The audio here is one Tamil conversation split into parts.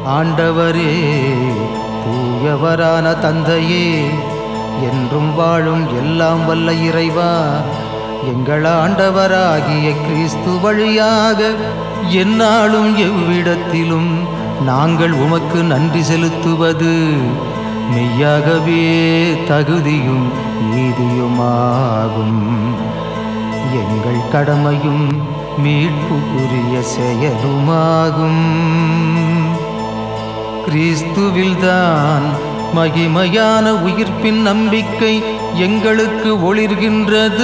ஆண்டவரே, தூயவரான தந்தையே, என்றும் வாழும் எல்லாம் வல்ல இறைவா, எங்கள் ஆண்டவராகிய கிறிஸ்து வழியாக எந்நாளும் எவ்விடத்திலும் நாங்கள் உமக்கு நன்றி செலுத்துவது மெய்யாகவே தகுதியும் நீதியுமாகும். எங்கள் கடமையும் மீட்புக்குரிய செயலுமாகும். கிறிஸ்துவில்தான் மகிமையான உயிர்ப்பின் நம்பிக்கை எங்களுக்கு ஒளிர்கின்றது.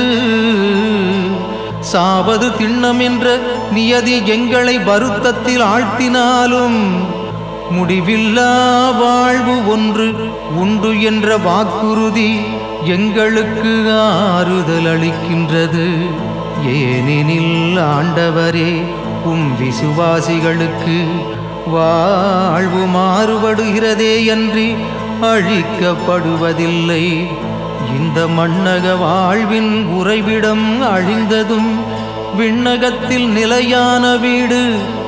சாவது திண்ணம் என்ற நியதி எங்களை வருத்தத்தில் ஆழ்த்தினாலும் முடிவில்லா வாழ்வு ஒன்று உண்டு என்ற வாக்குறுதி எங்களுக்கு ஆறுதல் அளிக்கின்றது. ஏனெனில் ஆண்டவரே, விசுவாசிகளுக்கு வாழ்வு மாறுபடுகிறதே அன்றி அழிக்கப்படுவதில்லை. இந்த மண்ணக வாழ்வின் உறைவிடம் அழிந்ததும் விண்ணகத்தில் நிலையான வீடு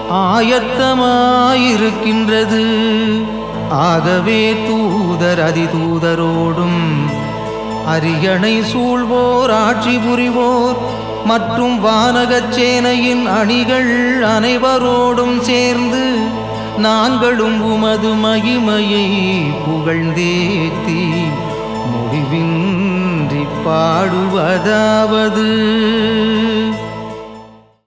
ஆயத்தமாயிருக்கின்றது. ஆகவே தூதர் அதிதூதரோடும் அரியணை சூழ்வோர் ஆட்சி புரிவோர் மற்றும் வானகச் சேனையின் அணிகள் அனைவரோடும் சேர்ந்து நாங்களும் உமது மகிமையை புகழ்ந்தேத்தி முடிவின்றி பாடுவதாவது: